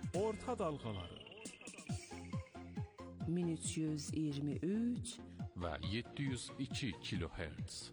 Orta dalğaları 1323 və 702 kilohertz.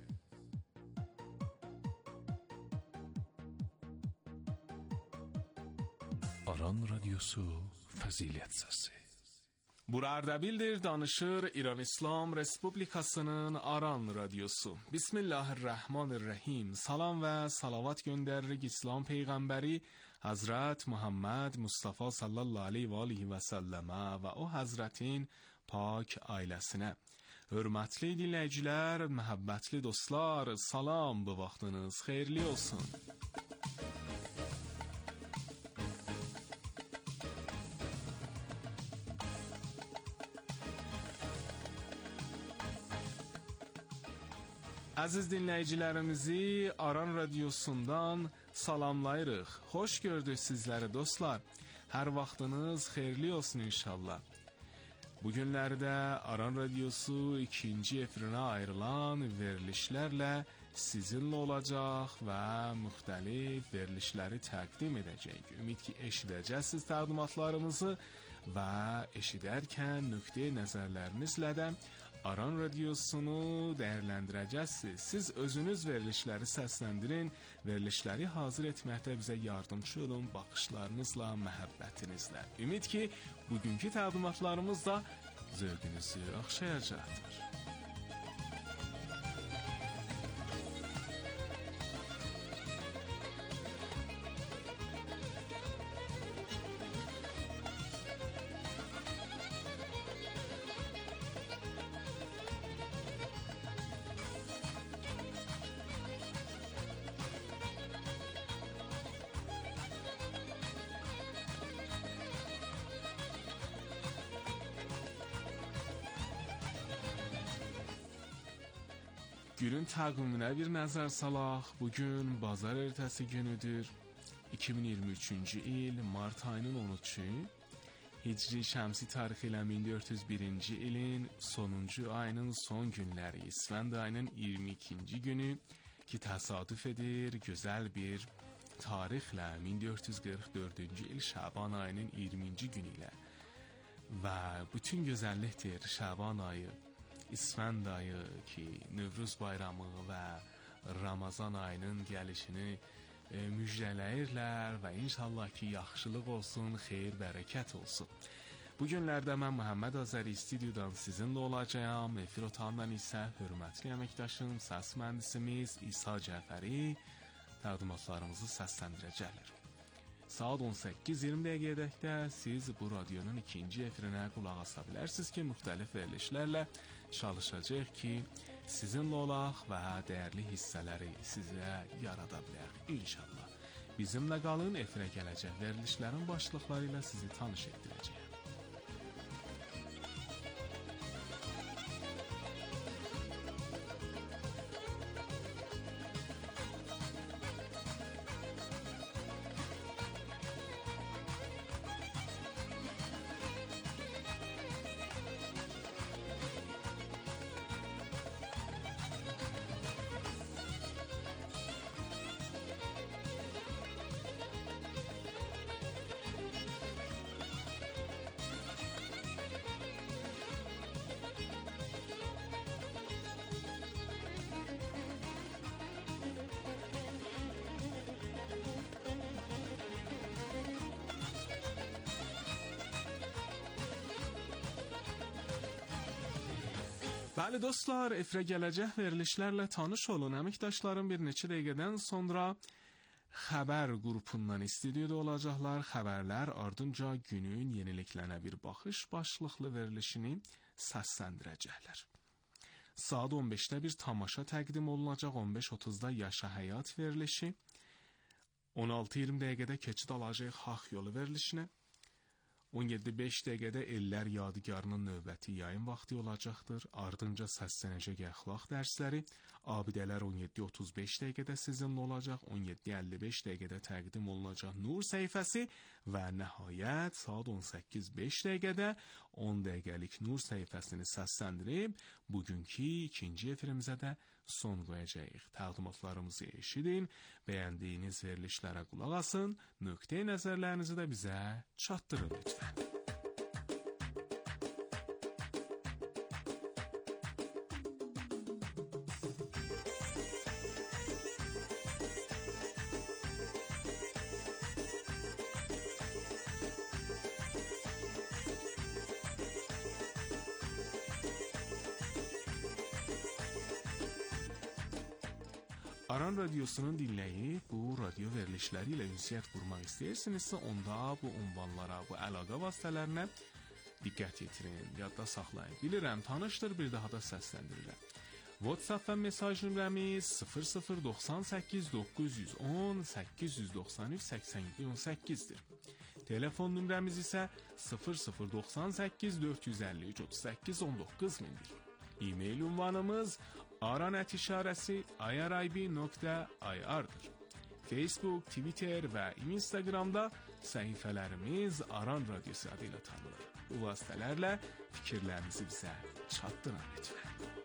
Aran Radyosu Fəzilət Səsi. Bura Ərdəbildir, danışır İran İslam Respublikasının Aran Radyosu. Bismillahirrahmanirrahim. Salam və salavat göndəririk İslam Peyğəmbəri Hazret Muhammed Mustafa sallallahu aleyhi və alihi və səlləmə və o Hazretin pak ailəsinə. Hörmətli dinləyicilər, məhəbbətli dostlar, salam, bu vaxtınız xeyirli olsun. Əziz dinləyicilərimizi Aran Radyosundan salamlayırıq. Xoş gördük sizləri dostlar. Hər vaxtınız xeyirli olsun inşallah. Bugünlərdə Aran Radyosu ikinci efirinə ayrılan verilişlərlə sizinlə olacaq və müxtəlif verilişləri təqdim edəcək. Ümid ki, eşidəcəksiniz təqdimatlarımızı və eşidərkən nöqteyi nəzərlərinizlə də Aran Radyosunu dəyərləndirəcəksiniz. Siz özünüz verilişləri səsləndirin, verilişləri hazır etməkdə bizə yardımcı olun baxışlarınızla, məhəbbətinizlə. Ümid ki, bugünkü təqdimatlarımız da zövqünüzü oxşayacaqdır. Günün təqviminə bir nəzər salaq. Bugün bazar ertəsi günüdür. 2023-cü il mart ayının 13-ü. Hicri şəmsi tarixi ilə 1401-ci ilin sonuncu ayının son günləri. İsfənd ayının 22-ci günü ki təsadüf edir gözəl bir tarixlə 1444-cü il Şaban ayının 20-ci günü ilə. Və bütün gözəllikdir Şaban ayı. İsfənd ayı ki, Nevruz bayramı və Ramazan ayının gəlişini müjdələyirlər və inşallah ki, yaxşılıq olsun, xeyir, bərəkət olsun. Bu günlərdə mən Məhəmməd Azəri stüdyodan sizinlə olacağam. Efir otağından isə hörmətli əməkdaşım, səs mühəndisimiz İsa Cəfəri təqdimatlarımızı səsləndirəcəklər. Saat 18:20 dəqiqədəkdə siz bu radyonun ikinci efirinə qulaq asa bilərsiniz ki, müxtəlif verilişlərlə çalışacaq ki, sizinlə olaq və dəyərli hissələri sizə yarada bilək inşallah. Bizimlə qalın, efirə gələcək verilişlərin başlıqları ilə sizi tanış etdirəcəyəm. Bəli dostlar, efirə gələcək verilişlərlə tanış olun. Əməkdaşlarım bir neçə dəqiqədən sonra xəbər qrupundan istüdyoda olacaqlar. Xəbərlər ardınca günün yeniliklənə bir baxış başlıqlı verilişini səsləndirəcəklər. Saat 15-də bir tamaşa təqdim olunacaq. 15:30-da Yaşa Həyat verilişi. 16:20 dəqiqədə keçid alacaq Haq yolu verilişinə. 17:05 dəqiqədə Ellər Yadigarının növbəti yayın vaxtı olacaqdır. Ardınca səslənəcək əxlaq dərsləri. Abidələr 17:35 dəqiqədə sizinlə olacaq. 17:55 dəqiqədə təqdim olunacaq Nur səhifəsi və nəhayət saat 18:05 dəqiqədə 10 dəqiqəlik Nur səhifəsini səsləndirib bugünkü ikinci efirimizə də son qoyacağıq. Təqdimatlarımızı eşidin, bəyəndiyiniz verilişlərə qulaq asın, nöqtə nəzərlərinizi də bizə çatdırın lütfən. Aran Radiosunun dinləyib bu radio verilişləri ilə ünsiyyət qurmaq istəyirsinizsə, onda bu ünvanlara, bu əlaqə vasitələrinə diqqət yetirin, yadda saxlayın. Bilirəm, tanışdır, bir daha da səsləndirirəm. WhatsApp və mesaj nömrəmiz 0098 910 893 8218-dir. Telefon nömrəmiz isə 0098 453 38 19 mindir. E-mail ünvanımız aran@irib.ir-dir. Facebook, Twitter və Instagramda səhifələrimiz Aran Radiosu adı ilə tanınır. Bu vasitələrlə fikirlərinizi bizə çatdırın lütfən.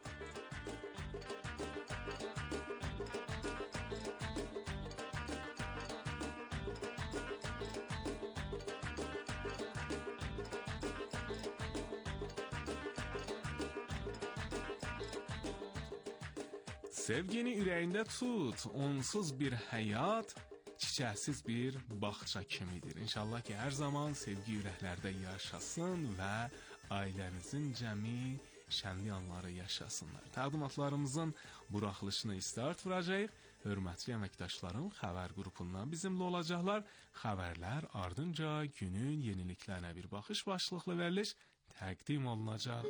Sevgini ürəyində tut, onsuz bir həyat, çiçəksiz bir bağça kimidir. İnşallah ki, hər zaman sevgi ürəklərdə yaşasın və ailənizin cəmi şənli anları yaşasınlar. Təqdimatlarımızın buraxılışını start vuracağıq. Hörmətli əməkdaşlarım xəbər qrupundan bizimlə olacaqlar. Xəbərlər ardınca günün yeniliklərinə bir baxış başlıqlı veriliş təqdim olunacaq.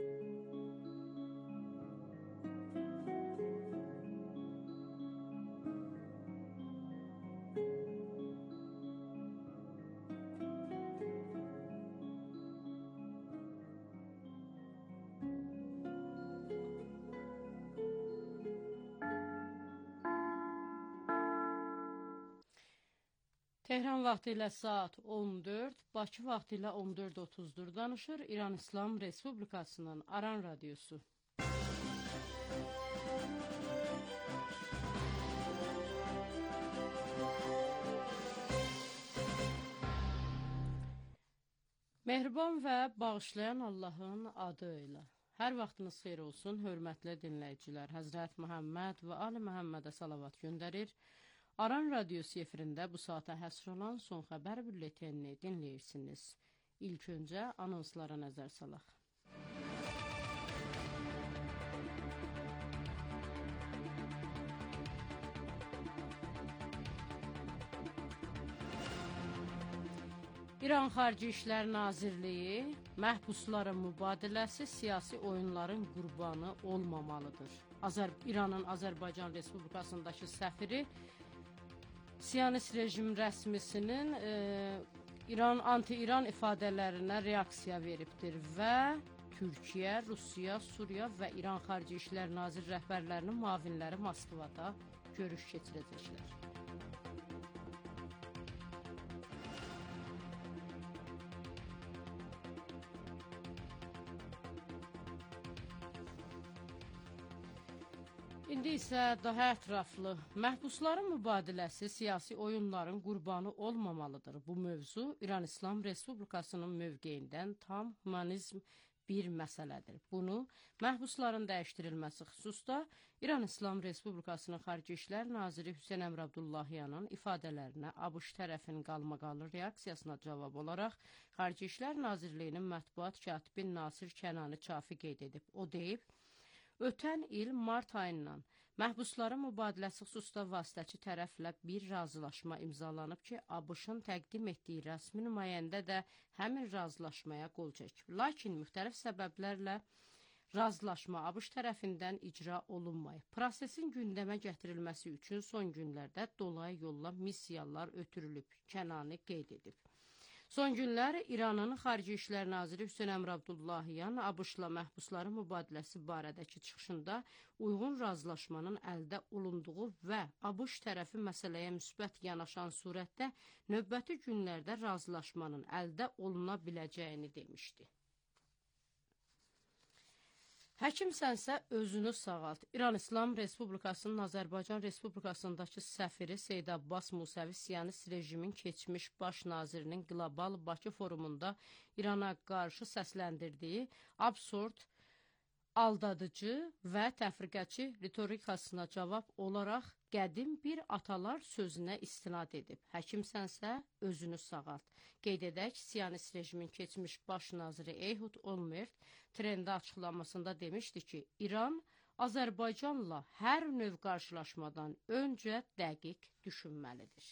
Tehran vaxtı ilə saat 14, Bakı vaxtı ilə 14:30-dur. Danışır İran İslam Respublikasının Aran Radiosu. Mehriban və bağışlayan Allahın adı ilə. Hər vaxtınız xeyir olsun, hörmətli dinləyicilər. Həzrət Məhəmməd və Ali Məhəmmədə salavat göndərir. Aran Radiosu efirində bu saata həsr olan son xəbər bülletenini dinləyirsiniz. İlk öncə anonslara nəzər salaq. İran Xarici İşlər Nazirliyi məhbusların mübadiləsi siyasi oyunların qurbanı olmamalıdır. İranın Azərbaycan Respublikasındakı səfiri Siyonist rejim rəsmisinin anti-İran ifadələrinə reaksiya veribdir və Türkiyə, Rusiya, Suriya və İran Xarici İşlər Nazir rəhbərlərinin müavinləri Moskvada görüş keçirəcəklər. İndi isə daha ətraflı, məhbusların mübadiləsi siyasi oyunların qurbanı olmamalıdır. Bu mövzu İran İslam Respublikasının mövqeyindən tam humanizm bir məsələdir. Bunu məhbusların dəyişdirilməsi xüsusda İran İslam Respublikasının Xarici İşlər Naziri Hüseyn Əmr Abdullahiyanın ifadələrinə ABŞ tərəfinin qalmaqalı reaksiyasına cavab olaraq Xarici İşlər Nazirliyinin mətbuat katibi Nasir Kənani Çafi qeyd edib. O deyib, ötən il mart ayından məhbusların mübadiləsi xüsusda vasitəçi tərəflə bir razılaşma imzalanıb ki, ABŞ-ın təqdim etdiyi rəsmi nümayəndə də həmin razılaşmaya qol çəkib. Lakin müxtəlif səbəblərlə razılaşma ABŞ tərəfindən icra olunmayıb. Prosesin gündəmə gətirilməsi üçün son günlərdə dolayı yolla missiyalar ötürülüb, Kənani qeyd edib. Son günlər İranın Xarici İşlər Naziri Hüseyn Əmr Abdullahiyan ABŞ-la məhbusların mübadiləsi barədəki çıxışında uyğun razılaşmanın əldə olunduğu və ABŞ tərəfi məsələyə müsbət yanaşan surətdə növbəti günlərdə razılaşmanın əldə oluna biləcəyini demişdi. Həkimsənsə özünü sağalt. İran İslam Respublikasının Azərbaycan Respublikasındakı səfiri Seyid Abbas Musəvi Siyonist rejimin keçmiş baş nazirinin qlobal Bakı forumunda İrana qarşı səsləndirdiyi absurd, aldadıcı və təfriqəçi ritorikasına cavab olaraq qədim bir atalar sözünə istinad edib. Həkimsənsə özünü sağalt. Qeyd edək, Siyonist rejimin keçmiş baş naziri Ehud Olmert trendə açıqlamasında demişdi ki, İran Azərbaycanla hər növ qarşılaşmadan öncə dəqiq düşünməlidir.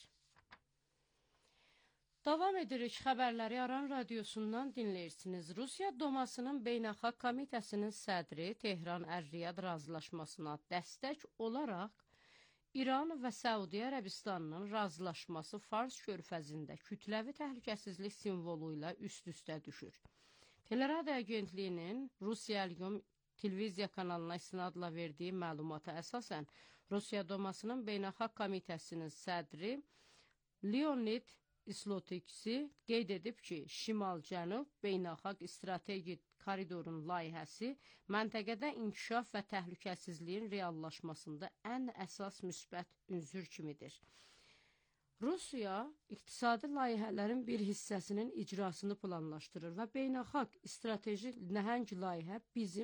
Davam edirik, xəbərləri Aran radiosundan dinləyirsiniz. Rusiya Dumasının Beynəlxalq Komitəsinin sədri Tehran Ər-Riyad razılaşmasına dəstək olaraq İran və Səudiyyə Ərəbistanının razılaşması Fars körfəzində kütləvi təhlükəsizlik simvolu ilə üst-üstə düşür. Teleradio agentliyinin Rusiya Əl-Yom televiziya kanalına istinadla verdiyi məlumata əsasən, Rusiya Dumasının Beynəlxalq Komitəsinin sədri Leonid İslotiksi qeyd edib ki, Şimal-Cənub Beynəlxalq Strateji Koridorun layihəsi məntəqədə inkişaf və təhlükəsizliyin reallaşmasında ən əsas müsbət ünsur kimidir. Rusiya iqtisadi layihələrin bir hissəsinin icrasını planlaşdırır və beynəlxalq strateji nəhəng layihə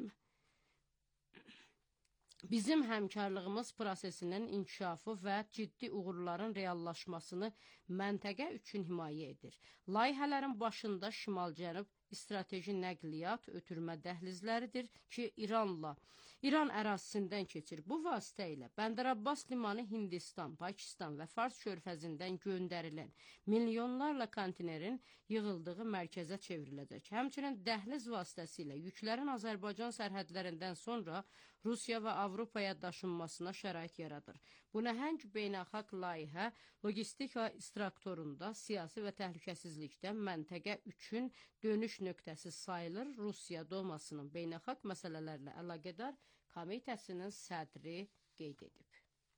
bizim həmkarlığımız prosesinin inkişafı və ciddi uğurların reallaşmasını məntəqə üçün himayə edir. Layihələrin başında Şimal-Cənub strateji nəqliyyat ötürmə dəhlizləridir ki, İran ərazisindən keçir. Bu vasitə ilə Bəndər Abbas limanı Hindistan, Pakistan və Fars körfəzindən göndərilən milyonlarla konteynerin yığıldığı mərkəzə çevriləcək. Həmçinin dəhliz vasitəsilə yüklərin Azərbaycan sərhədlərindən sonra Rusiya və Avropaya daşınmasına şərait yaradır. Bu nəhəng beynəlxalq layihə logistika strukturunda siyasi və təhlükəsizlikdə məntəqə üçün dönüş nöqtəsi sayılır. Rusiya Dumasının beynəlxalq məsələlərlə əlaqədar komitəsinin sədri qeyd edib.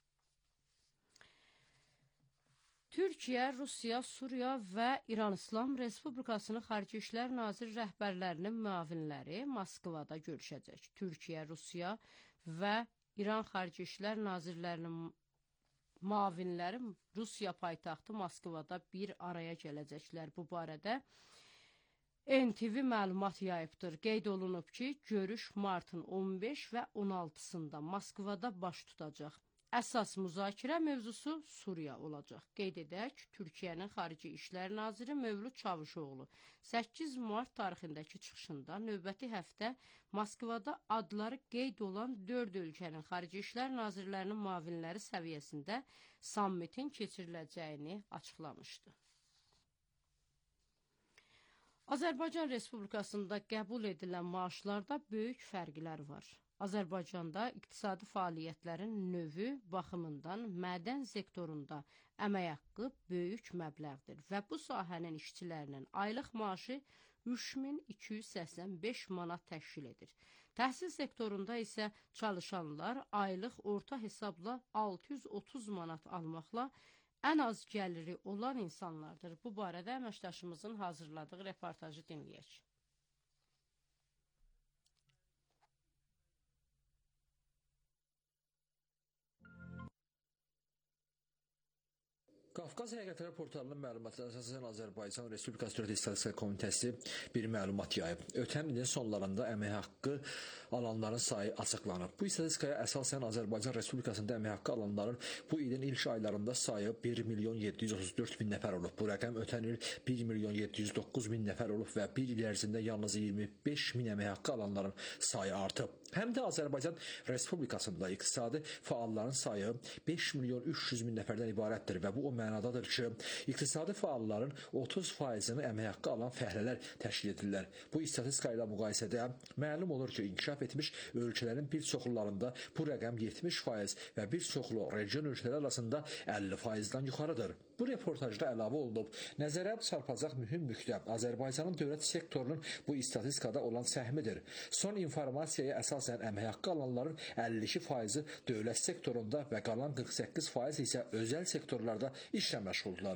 Türkiyə, Rusiya, Suriya və İran İslam Respublikasının Xarici İşlər Nazir rəhbərlərinin müavinləri Moskvada görüşəcək. Türkiyə, Rusiya və İran Xarici İşlər Nazirlərinin müavinləri Rusiya paytaxtı Moskvada bir araya gələcəklər. Bu barədə NTV məlumat yayıbdır. Qeyd olunub ki, görüş martın 15 və 16-sında Moskvada baş tutacaq. Əsas müzakirə mövzusu Suriya olacaq. Qeyd edək, Türkiyənin Xarici İşlər Naziri Mövlud Çavuşoğlu 8 mart tarixindəki çıxışında növbəti həftə Moskvada adları qeyd olan 4 ölkənin Xarici İşlər Nazirlərinin müavinləri səviyyəsində sammitin keçiriləcəyini açıqlamışdı. Azərbaycan Respublikasında qəbul edilən maaşlarda böyük fərqlər var. Azərbaycanda iqtisadi fəaliyyətlərin növü baxımından mədən sektorunda əmək haqqı böyük məbləğdir və bu sahənin işçilərinin aylıq maaşı 3285 manat təşkil edir. Təhsil sektorunda isə çalışanlar aylıq orta hesabla 630 manat almaqla ən az gəliri olan insanlardır. Bu barədə əməkdaşımızın hazırladığı reportajı dinləyək. Qafqaz Həqiqətləri portalının məlumatlarına əsasən Azərbaycan Respublikası Dövlət İstatistika Komitəsi bir məlumat yayıb. Ötən ilin sonlarında əmək haqqı alanların sayı açıqlanıb. Bu istatistikaya əsasən Azərbaycan Respublikasında əmək haqqı alanların bu ilin ilk aylarında sayı 1.734.000 nəfər olub. Bu rəqəm ötən il 1.709.000 nəfər olub və bir il ərzində yalnız 25.000 əmək haqqı alanların sayı artıb. Həm də Azərbaycan Respublikasında iqtisadi fəalların sayı 5.300.000 nəfərdən ibarətdir və bu o mənadadır ki, iqtisadi fəalların 30%-ni əmək haqqı alan fəhlələr təşkil edirlər. Bu istatistika ilə müqayisədə məlum olur ki, inkişaf etmiş ölkələrin bir çoxlularında bu rəqəm 70% və bir çoxlu region ölkələri arasında 50%-dan yuxarıdır. Bu reportajda əlavə olunub. Nəzərə çarpacaq mühüm nöqtə Azərbaycanın dövlət sektorunun bu istatistikada olan səhmidir. Son informasiyaya əsasən əmək haqqı alanların 52%-i dövlət sektorunda və qalan 48% isə özəl sektorlarda işlə məşğuldurlar.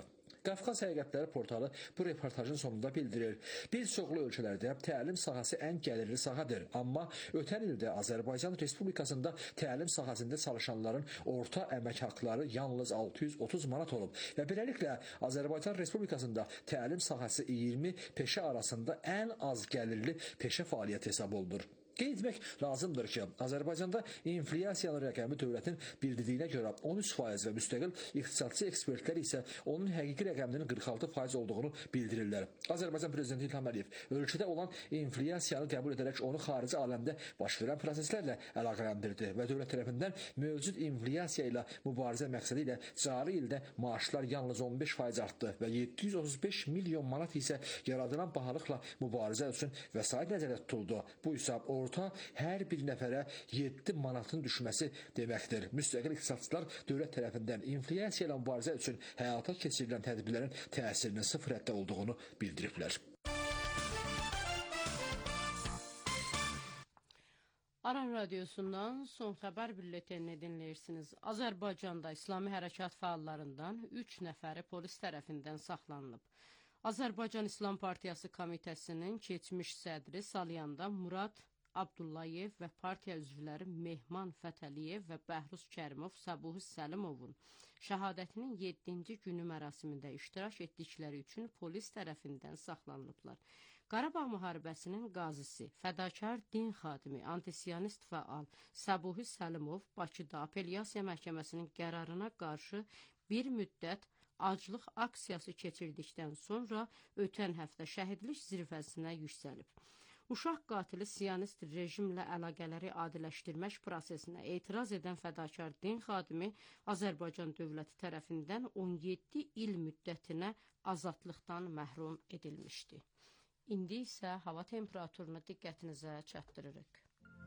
Qafqaz Həqiqətləri portalı bu reportajın sonunda bildirir. Bir çoxlu ölkələrdə təlim sahəsi ən gəlirli sahədir, amma ötən ildə Azərbaycan Respublikasında təlim sahəsində çalışanların orta əmək haqqları yalnız 630 manat olub və beləliklə Azərbaycan Respublikasında təlim sahəsi 20 peşə arasında ən az gəlirli peşə fəaliyyəti hesab olunur. Qeyd etmək lazımdır ki, Azərbaycanda inflyasiyanın rəqəmi dövlətin bildirdiyinə görə 13% və müstəqil iqtisadçı ekspertlər isə onun həqiqi rəqəminin 46% olduğunu bildirirlər. Azərbaycan Prezidenti İlham Əliyev ölkədə olan inflyasiyanı qəbul edərək onu xarici aləmdə baş verən proseslərlə əlaqələndirdi və dövlət tərəfindən mövcud inflyasiya ilə mübarizə məqsədi ilə cari ildə maaşlar yalnız 15% artdı və 735 milyon manat isə yaradılan bahalıqla mübarizə üçün vəsait nəzərdə tutuldu. Bu isə orta hər bir nəfərə 7 manatın düşməsi deməkdir. Müstəqil iqtisadçılar dövlət tərəfindən inflyasiya ilə mübarizə üçün həyata keçirilən tədbirlərin təsirinin sıfır həddə olduğunu bildiriblər. Aran Radyosu'ndan son xəbər bülletenini dinləyirsiniz. Azərbaycanda İslami hərəkat fəallarından 3 nəfəri polis tərəfindən saxlanılıb. Azərbaycan İslam Partiyası Komitəsinin keçmiş sədri Salyanda Murad Abdullayev və partiya üzvləri Mehman Fətəliyev və Bəhruz Kərimov Səbuhi Səlimovun şəhadətinin 7-ci günü mərasimində iştirak etdikləri üçün polis tərəfindən saxlanılıblar. Qarabağ müharibəsinin qazisi, fədakar din xadimi, antisiyonist fəal Səbuhi Səlimov Bakıda Apellyasiya Məhkəməsinin qərarına qarşı bir müddət aclıq aksiyası keçirdikdən sonra ötən həftə şəhidlik zirvəsinə yüksəlib. Uşaq qatili siyonist rejimlə əlaqələri adiləşdirmək prosesinə etiraz edən fədakar din xadimi Azərbaycan dövləti tərəfindən 17 il müddətinə azadlıqdan məhrum edilmişdi. İndi isə hava temperaturunu diqqətinizə çatdırırıq.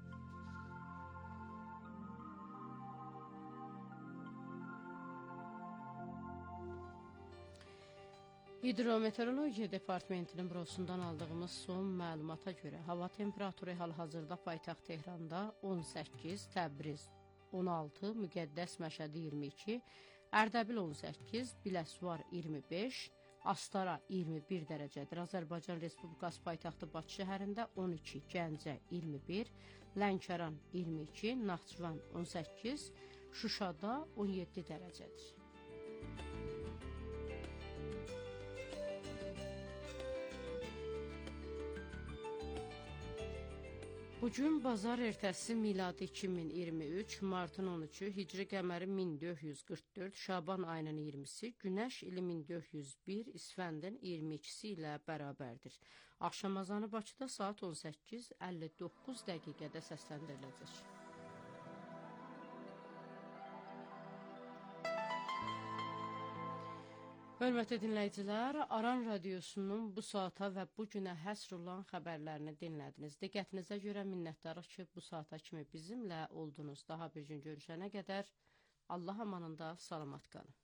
Hidrometeorologiya Departamentinin bürosundan aldığımız son məlumata görə hava temperaturu hal-hazırda paytaxt Tehranda 18, Təbriz 16, Müqəddəs Məşədi 22, Ərdəbil 18, Biləsuvar 25, Astara 21 dərəcədir. Azərbaycan Respublikası paytaxtı Bakı şəhərində 12, Gəncə 21, Lənkəran 22, Naxçıvan 18, Şuşada 17 dərəcədir. Bugün bazar ertəsi miladi 2023, martın 13-ü, hicri qəməri 1444, Şaban ayının 20-si, günəş ili 1401, İsfəndin 22-si ilə bərabərdir. Axşam azanı Bakıda saat 18:59 dəqiqədə səsləndiriləcək. Hörmətli dinləyicilər, Aran Radyosu'nun bu saata və bu günə həsr olan xəbərlərini dinlədiniz. Diqqətinizə görə minnətdarıq ki, bu saata kimi bizimlə oldunuz. Daha bir gün görüşənə qədər Allah amanında salamat qalın.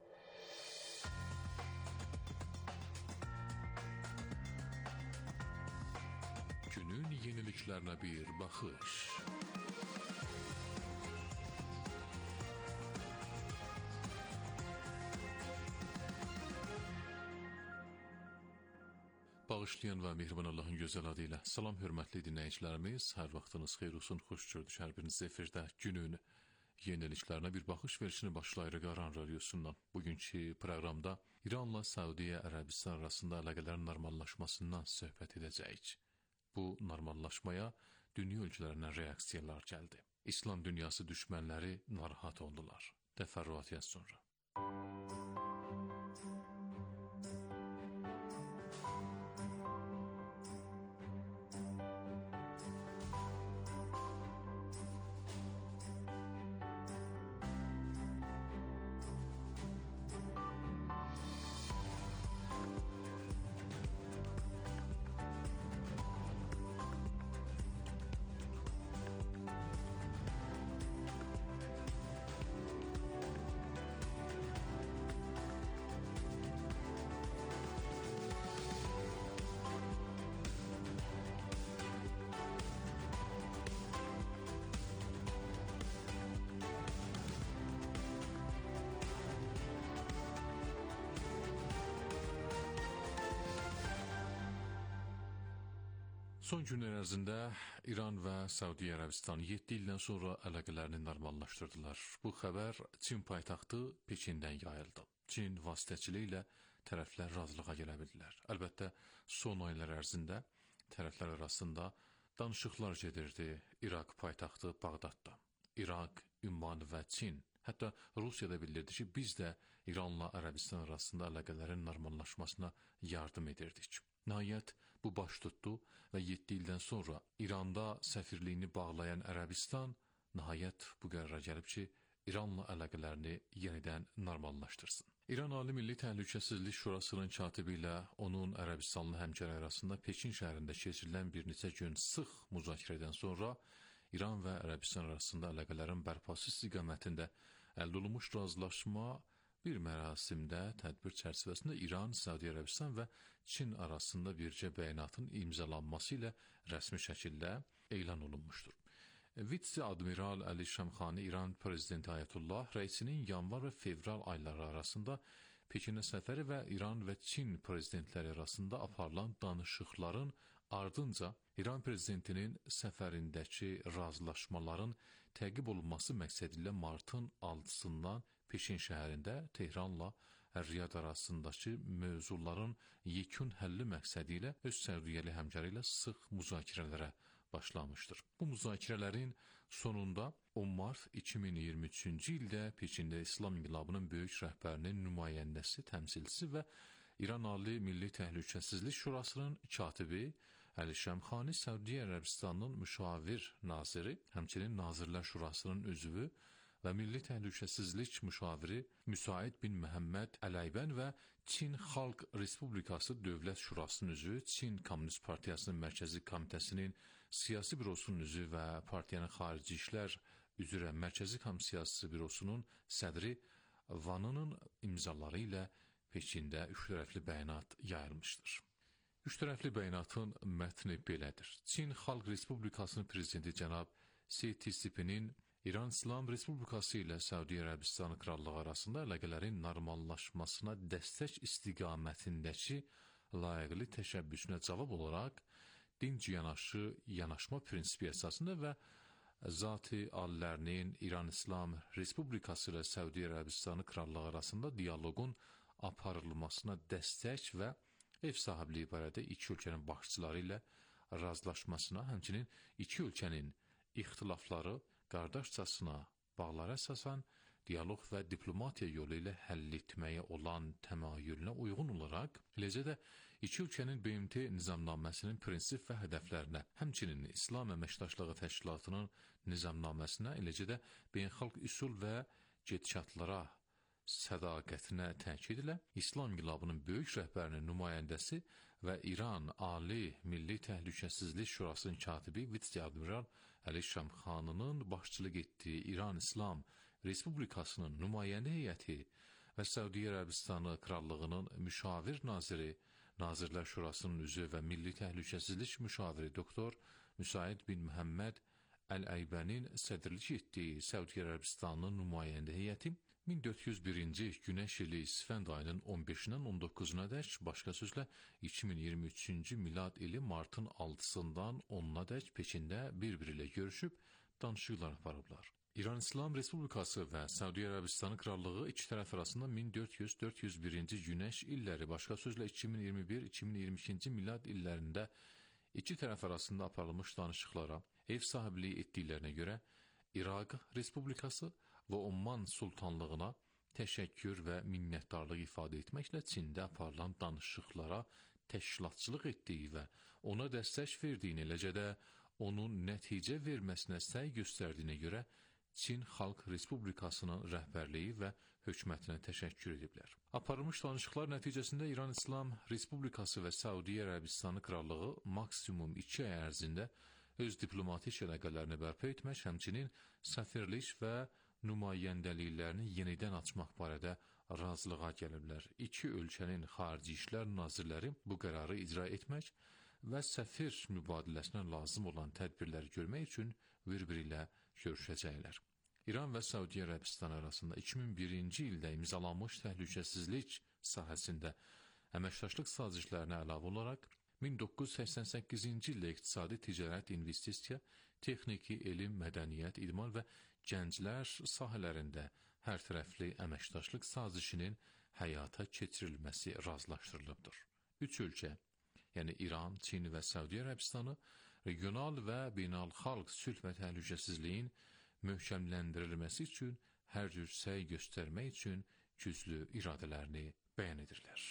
Günün yeniliklərinə bir baxış. Bağışlayan və mehriban Allahın gözəl adı ilə salam hörmətli dinləyicilərimiz, hər vaxtınız xeyir olsun, xoş gördük hər biriniz efirdə günün yeniliklərinə bir baxış verişini başlayırıq Aran Radyosu'ndan. Bugünkü proqramda İranla Səudiyyə Ərəbistan arasında əlaqələrin normallaşmasından söhbət edəcəyik. Bu normallaşmaya dünya ölkələrindən reaksiyalar gəldi. İslam dünyası düşmənləri narahat oldular. Təfərrüatı sonra. Son günlər ərzində İran və Səudiyyə Ərəbistan 7 ildən sonra əlaqələrini normallaşdırdılar. Bu xəbər Çin paytaxtı Pekindən yayıldı. Çin vasitəçiliyi ilə tərəflər razılığa gələ bildilər. Əlbəttə, son aylar ərzində tərəflər arasında danışıqlar gedirdi İraq paytaxtı Bağdadda. İraq, Ümman və Çin, hətta Rusiya da bildirdi ki, biz də İranla Ərəbistan arasında əlaqələrin normallaşmasına yardım edirdik. Nəhayət, bu baş tutdu və 7 ildən sonra İranda səfirliyini bağlayan Ərəbistan nəhayət bu qərara gəlib ki, İranla əlaqələrini yenidən normallaşdırsın. İran Ali Milli Təhlükəsizlik Şurasının katibi ilə onun Ərəbistanlı həmkarı arasında Pekin şəhərində keçirilən bir neçə gün sıx müzakirədən sonra İran və Ərəbistan arasında əlaqələrin bərpası istiqamətində əldə olunmuş razılaşma bir mərasimdə tədbir çərçivəsində İran, Səudiyyə Ərəbistan və Çin arasında bircə bəyanatın imzalanması ilə rəsmi şəkildə elan olunmuşdur. Vitse-admiral Əli Şamxani İran prezidenti Ayətullah rəisinin yanvar və fevral ayları arasında Pekinə səfəri və İran və Çin prezidentləri arasında aparılan danışıqların ardınca İran prezidentinin səfərindəki razılaşmaların təqib olunması məqsədilə martın 6-sından Pekin şəhərində Tehranla Riyad arasındakı mövzuların yekun həlli məqsədi ilə öz səudiyyəli həmkarı ilə sıx müzakirələrə başlamışdır. Bu müzakirələrin sonunda 10 mart 2023-cü ildə Pekində İslam İnqilabının böyük rəhbərinin nümayəndəsi, təmsilçisi və İran Ali Milli Təhlükəsizlik Şurasının katibi Əli Şamxani, Səudiyyə Ərəbistanının müşavir naziri, həmçinin Nazirlər Şurasının üzvü və Milli Təhlükəsizlik müşaviri Müsaid bin Məhəmməd Əl-Əybən və Çin Xalq Respublikası Dövlət Şurasının üzvü, Çin Komünist Partiyasının Mərkəzi Komitəsinin Siyasi Bürosunun üzvü və partiyanın Xarici İşlər üzrə Mərkəzi Komissiyası Bürosunun sədri Vanının imzaları ilə Pekində üçtərəfli bəyanat yayılmışdır. Üçtərəfli bəyanatın mətni belədir. Çin Xalq Respublikasının prezidenti cənab Si Tsipinin İran İslam Respublikası ilə Səudiyyə Ərəbistanı Krallığı arasında əlaqələrin normallaşmasına dəstək istiqamətindəki layıqlı təşəbbüsünə cavab olaraq dinc yanaşma prinsipi əsasında və Zati Alilərinin İran İslam Respublikası ilə Səudiyyə Ərəbistanı Krallığı arasında dialoqun aparılmasına dəstək və ev sahibliyi barədə iki ölkənin başçıları ilə razılaşmasına, həmçinin iki ölkənin ixtilafları qardaşcasına bağlara əsasən dialoq və diplomatiya yolu ilə həll etməyə olan təmayülünə uyğun olaraq, eləcə də iki ölkənin BMT nizamnaməsinin prinsip və hədəflərinə, həmçinin İslam Əməkdaşlığı Təşkilatının nizamnaməsinə, eləcə də beynəlxalq üsul və gedişatlara sədaqətinə təkid ilə İslam İnqilabının böyük rəhbərinin nümayəndəsi və İran Ali Milli Təhlükəsizlik Şurasının katibi Vitse-admiral Əli Şamxanının başçılıq etdiyi İran İslam Respublikasının nümayəndə heyəti və Səudiyyə Ərəbistanı Krallığının müşavir naziri, Nazirlər Şurasının üzvü və Milli Təhlükəsizlik müşaviri doktor Müsaid bin Məhəmməd Əl-Əybənin sədrlik etdiyi Səudiyyə Ərəbistanının nümayəndə heyəti 1401-ci günəş ili İsfənd ayının 15-dən 19-una dək, başqa sözlə 2023-cü milad ili martın 6-sından 10-na dək Pekində bir-biri ilə görüşüb danışıqlar aparıblar. İran İslam Respublikası və Səudiyyə Ərəbistanı Krallığı iki tərəf arasında 1400-401-ci günəş illəri, başqa sözlə 2021-2022-ci milad illərində iki tərəf arasında aparılmış danışıqlara ev sahibliyi etdiklərinə görə İraq Respublikası və Oman Sultanlığına təşəkkür və minnətdarlıq ifadə etməklə Çində aparılan danışıqlara təşkilatçılıq etdiyi və ona dəstək verdiyini, eləcə də onun nəticə verməsinə səy göstərdiyinə görə Çin Xalq Respublikasının rəhbərliyi və hökumətinə təşəkkür ediblər. Aparılmış danışıqlar nəticəsində İran İslam Respublikası və Səudiyyə Ərəbistanı Krallığı maksimum 2 ay ərzində öz diplomatik əlaqələrini bərpa etmək, həmçinin səfirlik və nümayəndəliklərini yenidən açmaq barədə razılığa gəliblər. İki ölkənin xarici işlər nazirləri bu qərarı icra etmək və səfir mübadiləsinə lazım olan tədbirləri görmək üçün bir-biri ilə görüşəcəklər. İran və Səudiyyə Ərəbistanı arasında 2001-ci ildə imzalanmış təhlükəsizlik sahəsində əməkdaşlıq sazişlərinə əlavə olaraq 1988-ci ildə iqtisadi, ticarət, investisiya, texniki, elm, mədəniyyət, idman və gənclər sahələrində hər tərəfli əməkdaşlıq sazişinin həyata keçirilməsi razılaşdırılıbdır. Üç ölkə, yəni İran, Çin və Səudiyyə Ərəbistanı regional və beynəlxalq sülh və təhlükəsizliyin möhkəmləndirilməsi üçün hər cür səy göstərmək üçün güclü iradələrini bəyan edirlər.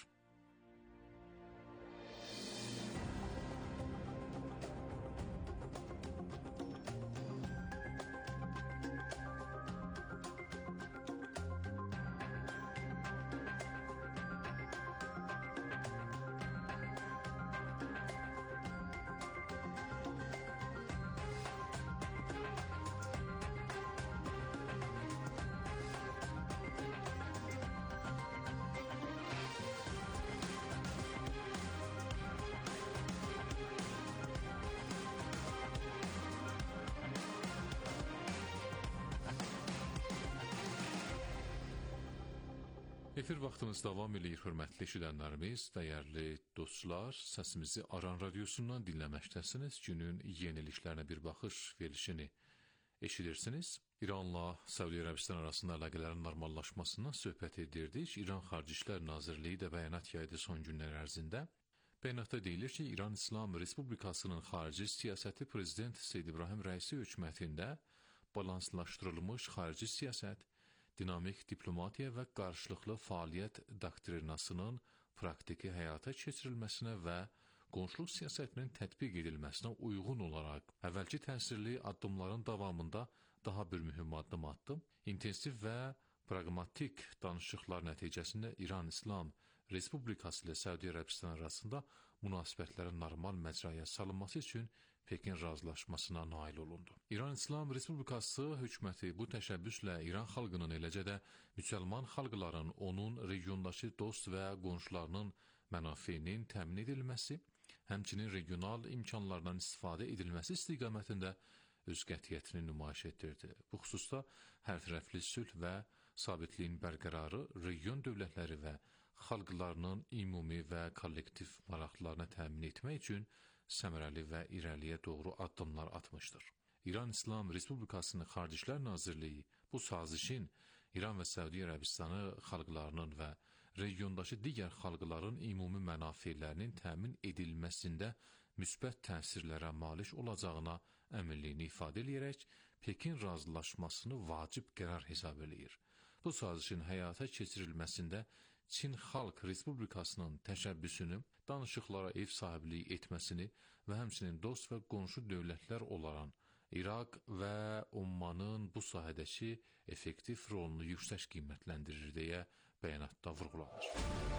Efir vaxtımız davam edir, hörmətli eşidənlərimiz, dəyərli dostlar, səsimizi Aran radiosundan dinləməkdəsiniz. Günün yeniliklərinə bir baxış verilişini eşidirsiniz. İranla Səudiyyə Ərəbistan arasında əlaqələrin normallaşmasından söhbət edirdik. İran Xarici İşlər Nazirliyi də bəyanat yaydı son günlər ərzində. Bəyanatda deyilir ki, İran İslam Respublikasının xarici siyasəti Prezident Seyyid İbrahim Rəisi hökumətində balanslaşdırılmış xarici siyasət, dinamik diplomatiya və qarşılıqlı fəaliyyət doktrinasının praktiki həyata keçirilməsinə və qonşuluq siyasətinin tətbiq edilməsinə uyğun olaraq əvvəlki təsirli addımların davamında daha bir mühüm addım atdı. İntensiv və praqmatik danışıqlar nəticəsində İran İslam Respublikası ilə Səudiyyə Ərəbistan arasında münasibətlərin normal məcraya salınması üçün Pekin razılaşmasına nail olundu. İran İslam Respublikası hökuməti bu təşəbbüslə İran xalqının, eləcə də müsəlman xalqların onun regiondakı dost və qonşularının mənafeyinin təmin edilməsi, həmçinin regional imkanlardan istifadə edilməsi istiqamətində öz qətiyyətini nümayiş etdirdi. Bu xüsusda hərtərəfli sülh və sabitliyin bərqərarı region dövlətləri və xalqlarının ümumi və kollektiv maraqlarını təmin etmək üçün səmərəli və irəliyə doğru addımlar atmışdır. İran İslam Respublikasının Xarici İşlər Nazirliyi bu sazişin İran və Səudiyyə Ərəbistanı xalqlarının və regiondakı digər xalqların ümumi mənafeylərinin təmin edilməsində müsbət təsirlərə malik olacağına əminliyini ifadə edərək Pekin razılaşmasını vacib qərar hesab edir. Bu sazişin həyata keçirilməsində Çin Xalq Respublikasının təşəbbüsünü, danışıqlara ev sahibliyi etməsini və həmçinin dost və qonşu dövlətlər olaran İraq və Ummanın bu sahədəki effektiv rolunu yüksək qiymətləndirir deyə bəyanatda vurğulanır.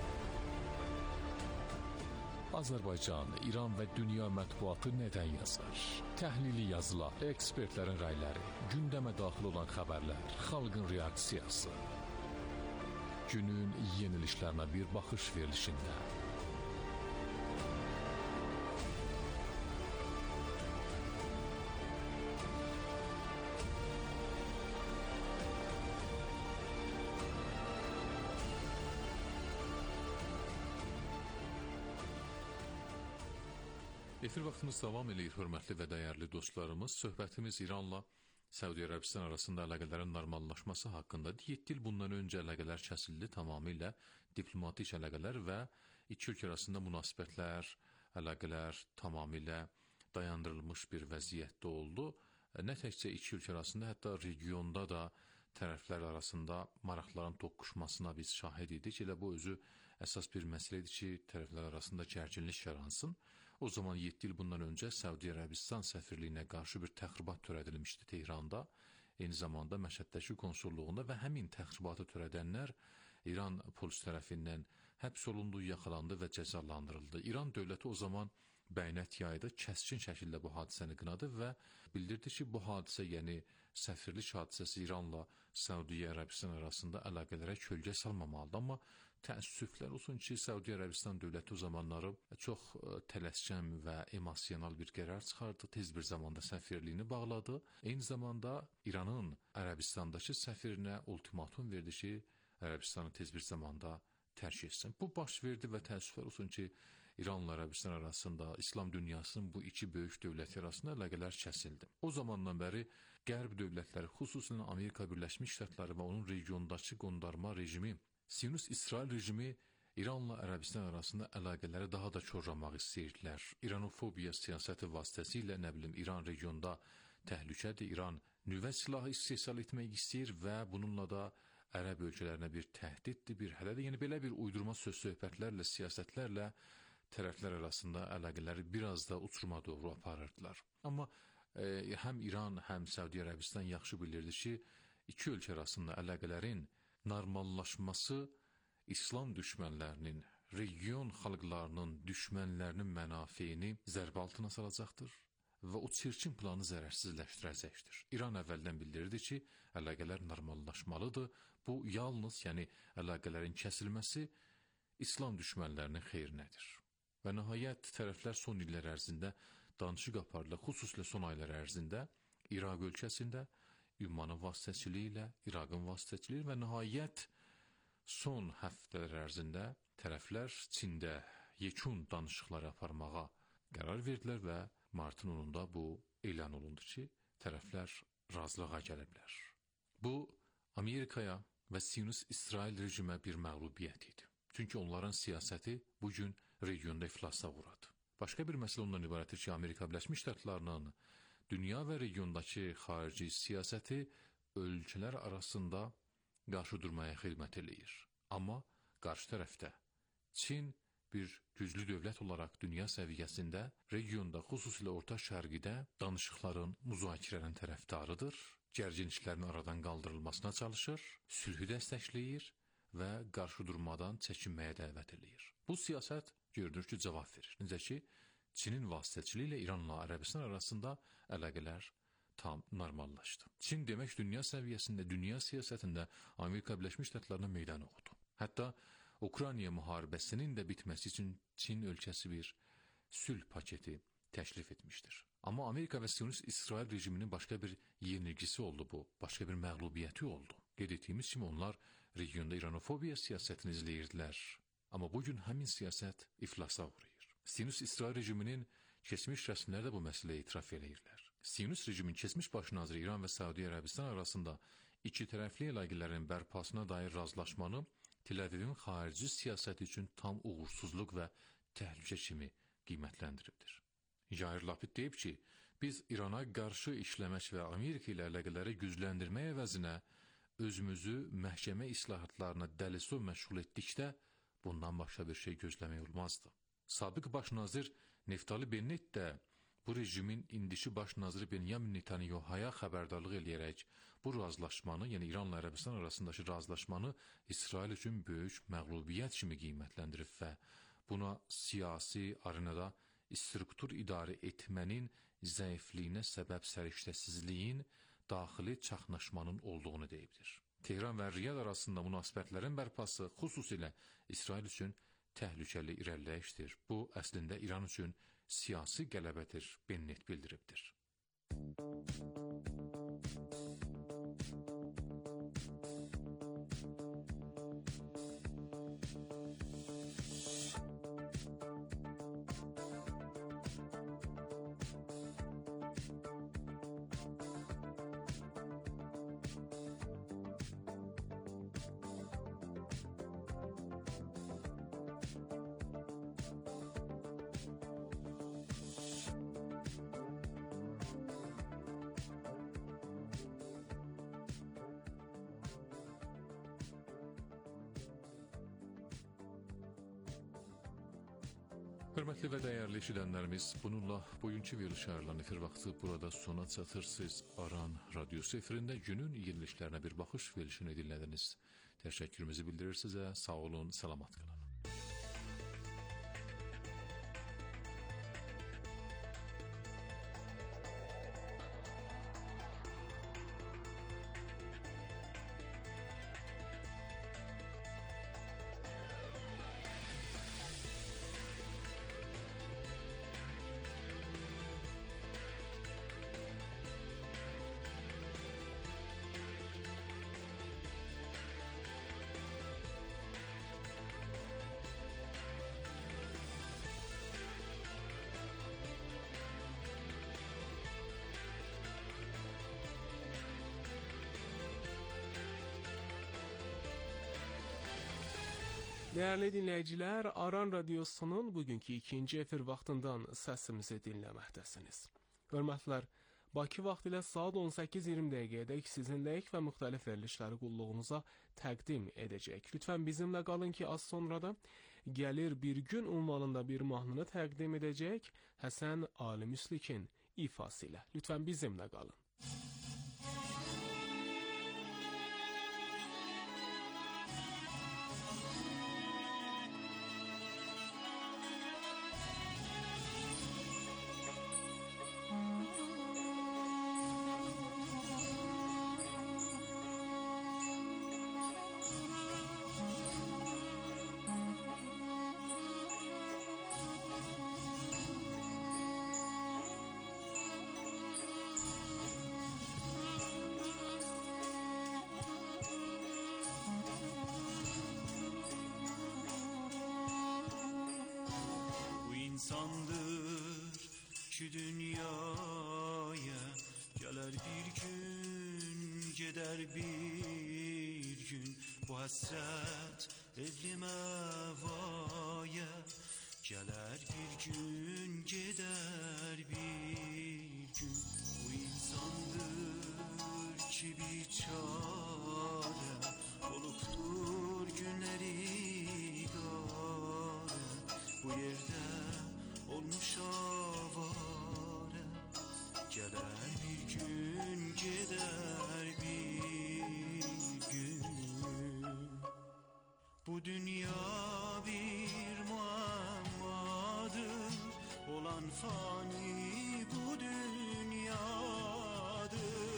Azərbaycan, İran və dünya mətbuatı nədən yazır? Təhlili yazılar, ekspertlərin rəyləri, gündəmə daxil olan xəbərlər, xalqın reaksiyası. Günün yeniliklərinə bir baxış verilişində. Efir vaxtımız davam edir, hörmətli və dəyərli dostlarımız. Söhbətimiz İranla Səudiyyə Ərəbistan arasında əlaqələrin normallaşması haqqındadır. 7 il bundan öncə əlaqələr kəsildi, tamamilə diplomatik əlaqələr və iki ölkə arasında münasibətlər, əlaqələr tamamilə dayandırılmış bir vəziyyətdə oldu. Nə təkcə iki ölkə arasında, hətta regionda da tərəflər arasında maraqların toqquşmasına biz şahid idik. Elə bu özü əsas bir məsələ idi ki, tərəflər arasında gərginlik yaransın. O zaman 7 il bundan öncə Səudiyyə Ərəbistan səfirliyinə qarşı bir təxribat törədilmişdi Tehranda. Eyni zamanda Məşəddəki konsulluğunda və həmin təxribatı törədənlər İran polis tərəfindən həbs olundu, yaxalandı və cəzalandırıldı. İran dövləti o zaman bəyanat yaydı, kəskin şəkildə bu hadisəni qınadı və bildirdi ki, bu hadisə, yəni səfirlik hadisəsi İranla Səudiyyə Ərəbistan arasında əlaqələrə kölgə salmamalıdır. Amma təəssüflər olsun ki, Səudiyyə Ərəbistan dövləti o zamanları çox tələskən və emosional bir qərar çıxardı. Tez bir zamanda səfirliyini bağladı. Eyni zamanda İranın Ərəbistandakı səfirinə ultimatum verdi ki, Ərəbistanı tez bir zamanda tərk etsin. Bu baş verdi və təəssüflər olsun ki, İranla Ərəbistan arasında, İslam dünyasının bu iki böyük dövləti arasında əlaqələr kəsildi. O zamandan bəri Qərb dövlətləri, xüsusən Amerika Birləşmiş Ştatları və onun regiondakı qondarma rejimi, Siyonist-İsrail rejimi İranla Ərəbistan arasında əlaqələri daha da korlamaq istəyirdilər. İranofobiya siyasəti vasitəsilə, İran regionda təhlükədir, İran nüvə silahı istehsal etmək istəyir və bununla da Ərəb ölkələrinə bir təhdiddir, bir hədədir. Yəni belə bir uydurma söz-söhbətlərlə, siyasətlərlə tərəflər arasında əlaqələri biraz da uçuruma doğru aparırdılar. Amma həm İran, həm Səudiyyə Ərəbistan yaxşı bilirdi ki, iki ölkə arasında əlaqələrin normallaşması İslam düşmənlərinin, region xalqlarının, düşmənlərinin mənafeyini zərbə altına salacaqdır və o çirkin planı zərərsizləşdirəcəkdir. İran əvvəldən bildirirdi ki, əlaqələr normallaşmalıdır. Bu yalnız, əlaqələrin kəsilməsi İslam düşmənlərinin xeyrinədir. Və nəhayət tərəflər son illər ərzində danışıq apardılar, xüsusilə son aylar ərzində İraq ölkəsində Ümmanın vasitəçiliyi ilə, İraqın vasitəçiliyi və nəhayət son həftələr ərzində tərəflər Çində yekun danışıqları aparmağa qərar verdilər və martın 10-da bu elan olundu ki, tərəflər razılığa gəliblər. Bu, Amerikaya və Siyonist-İsrail rejimə bir məğlubiyyət idi. Çünki onların siyasəti bugün regionda iflasa uğradı. Başqa bir məsələ ondan ibarətdir ki, Amerika Birləşmiş Ştatlarının dünya və regiondakı xarici siyasəti ölkələr arasında qarşı durmaya xidmət eləyir. Amma qarşı tərəfdə Çin bir güclü dövlət olaraq dünya səviyyəsində, regionda, xüsusilə Orta Şərqidə danışıqların, müzakirələrin tərəfdarıdır, gərginliklərin aradan qaldırılmasına çalışır, sülhü dəstəkləyir və qarşı durmadan çəkinməyə dəvət eləyir. Bu siyasət görünür ki, cavab verir. Necə ki, Çinin vasitəçiliyi ilə İranla Ərəbistan arasında əlaqələr tam normallaşdı. Çin demək dünya səviyyəsində, dünya siyasətində Amerika Birləşmiş Ştatlarına meydan oxudu. Hətta Ukrayna müharibəsinin də bitməsi üçün Çin ölkəsi bir sülh paketi təklif etmişdir. Amma Amerika və Siyonist-İsrail rejiminin başqa bir yenilgisi oldu bu, başqa bir məğlubiyyəti oldu. Qeyd etdiyimiz kimi onlar regionda İranofobiya siyasətini izləyirdilər. Amma bugün həmin siyasət iflasa uğrayır. Siyonist-İsrail rejiminin keçmiş rəsmiləri də bu məsələyə etiraf eləyirlər. Siyonist rejimin keçmiş baş naziri İran və Səudiyyə Ərəbistan arasında iki tərəfli əlaqələrin bərpasına dair razılaşmanı Tel Avivin xarici siyasəti üçün tam uğursuzluq və təhlükə kimi qiymətləndiribdir. Yair Lapid deyib ki, biz İrana qarşı işləmək və Amerika ilə əlaqələri gücləndirmək əvəzinə özümüzü məhkəmə islahatlarına dəlisov məşğul etdikdə bundan başqa bir şey gözləmək olmazdı. Sabiq baş nazir Neftali Bennett də bu rejimin indiki baş naziri Benyamin Netanyahu'ya xəbərdarlıq eləyərək bu razılaşmanı, yəni İranla Ərəbistan arasındakı razılaşmanı İsrail üçün böyük məğlubiyyət kimi qiymətləndirib və buna siyasi arenada struktur idarə etmənin zəifliyinə səbəb səriştəsizliyin, daxili çaxnaşmanın olduğunu deyibdir. Tehran və Riyad arasında münasibətlərin bərpası xüsusilə İsrail üçün təhlükəli irəliləyişdir. Bu, əslində İran üçün siyasi qələbədir, Bennett bildiribdir. Hörmətli və dəyərli eşidənlərimiz, bununla bugünkü verilişlərin efir vaxtı burada sona çatır. Siz Aran Radyosu efirində günün yenilişlərinə bir baxış verilişini dinlədiniz. Təşəkkürümüzü bildirir sizə. Sağ olun, salamat qalın. Değerli dinləyicilər, Aran Radiosunun bugünkü ikinci efir vaxtından səsimizi dinləməkdəsiniz. Hörmətlər, Bakı vaxtı ilə saat 18:20 dəqiqədək sizinləyik və müxtəlif verilişləri qulluğunuza təqdim edəcək. Lütfən bizimlə qalın ki, az sonra da Gəlir bir gün ünvanında bir mahnını təqdim edəcək Həsən Ali Müslikin ifası ilə. Lütfən bizimlə qalın. İnsandır ki dünyaya gelir bir gün, gider bir gün. Bu hasret evlime vaya gelir bir gün, gider bir gün. Bu insandır ki biçare olupdur günleri gare. Bu yerde olmuş avare gelir bir gün, gider bir gün. Bu dünya bir muammadır, olan fani bu dünyadır.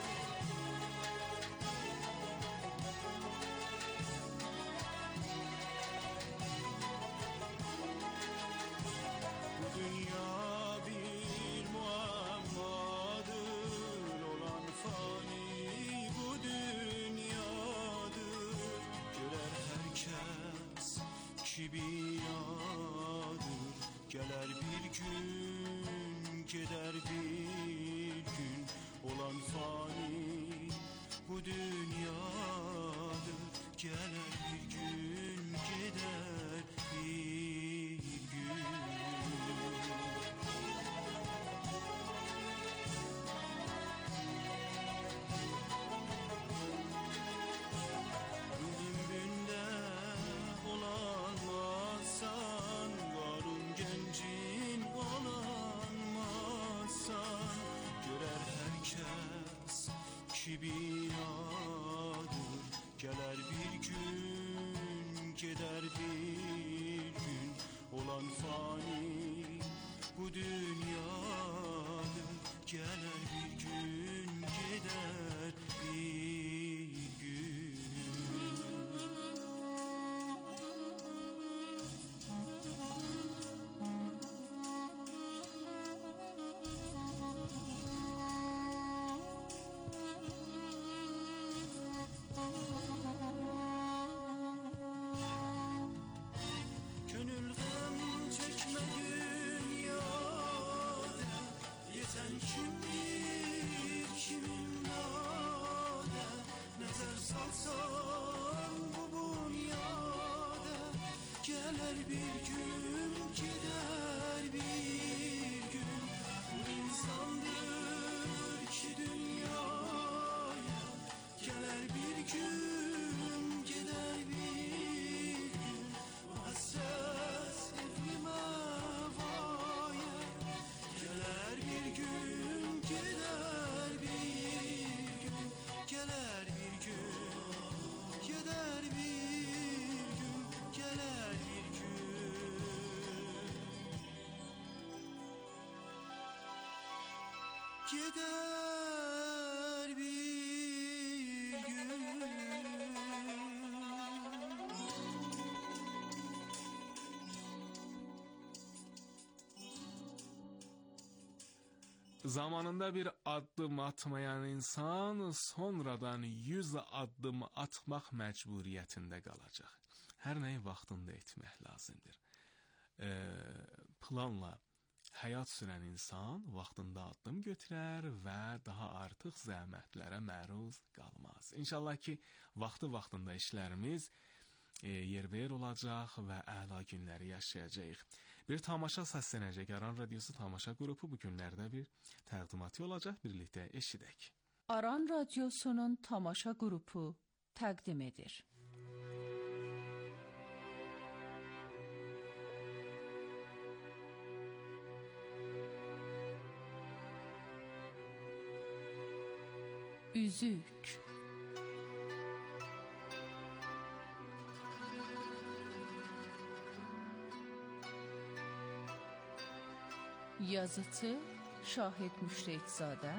Dünya bir muammadır, olan fani bu dünyadır. Görer herkes ki binadır, gelir bir gün, gider bir gün. Olan fani bu dünyadır, gelir bir gün, gider bir gün. Ölümünde olanmazsan, varun gencin olanmazsan, görer herkes ki binadır, gelir bir gün, gider bir gün. Olan fani bu dünyadır, gelir bir gün, gider bir gün. Gönül gam çekme dünyada, yeten kimdir kimin nade. Nazar salsan bu bunyada, gelir bir gün, gider bir gün. Bu insandır ki dünyaya gelir bir gün, gider bir gün. Bu hasret evlime vaya gelir bir gün, gider bir gün. Gelir bir gün, gider bir gün, gelir bir gün. Gider bir gün. Zamanında bir addım atmayan insan sonradan 100 addım atmaq məcburiyyətində qalacaq. Hər nəyi vaxtında etmək lazımdır. Planla həyat sürən insan vaxtında addım götürər və daha artıq zəhmətlərə məruz qalmaz. İnşallah ki, vaxtında işlərimiz yerver olacaq və əla günləri yaşayacağıq. Bir tamaşa səslənəcək. Aran Radiosu tamaşa qrupu bu günlərdə bir təqdimatı olacaq. Birlikdə eşidək. Aran Radyosu'nun tamaşa grubu təqdim edir. Üzük. Yazıcı Şahid Müştehidzadə.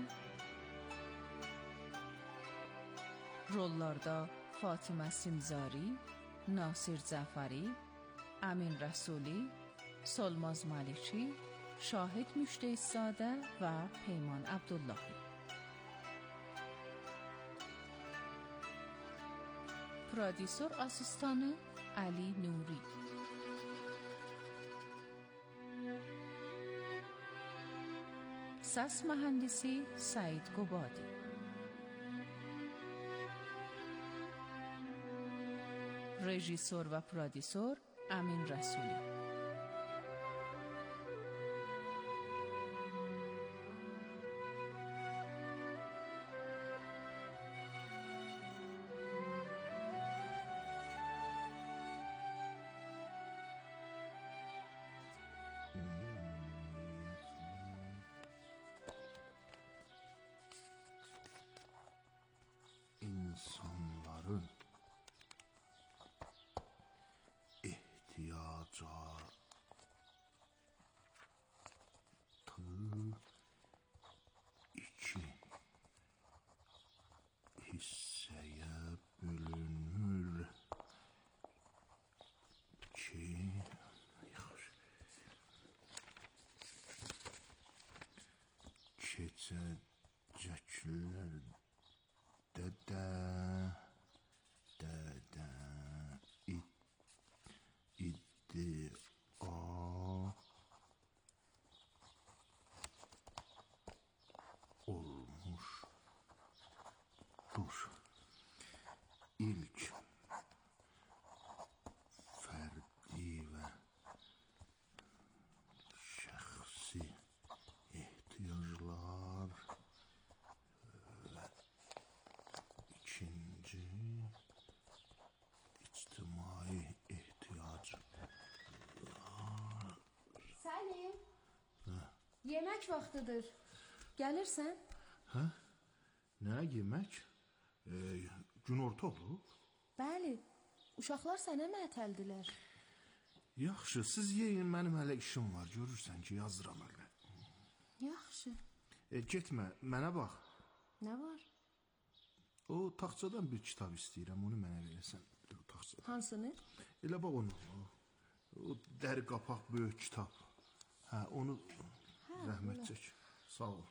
Rollarda Fatimə Simzari, Nasir Cəfəri, Əmin Rəsuli, Solmaz Maliki, Şahid Müştehidzadə və Peyman Abdullahi. Prodüser asistanı Ali Nuri. Səs mühəndisi Said Qubadi. Rejissor və prodüser Əmin Rəsuli. İnsanların ihtiyacatı iki hissəyə bölünür ki, keçəcəklər dədə iddia olmuşdur. İlk fərdi və şəxsi ehtiyaclar və ikinci ictimai ehtiyaclar. Səlim, yemək vaxtıdır. Gəlirsən? Hə? Nə yemək? Günorta olub? Bəli, uşaqlar sənə mətəldilər. Yaxşı, siz yeyin, mənim hələ işim var. Görürsən ki, yazıram hələ. Yaxşı. Getmə, mənə bax. Nə var? O taxtadan bir kitab istəyirəm, onu mənə verəsən. Hansını? Elə bax onu. O dəri qapaq böyük kitab. Hə, onu rəhmət çək. Sağ ol.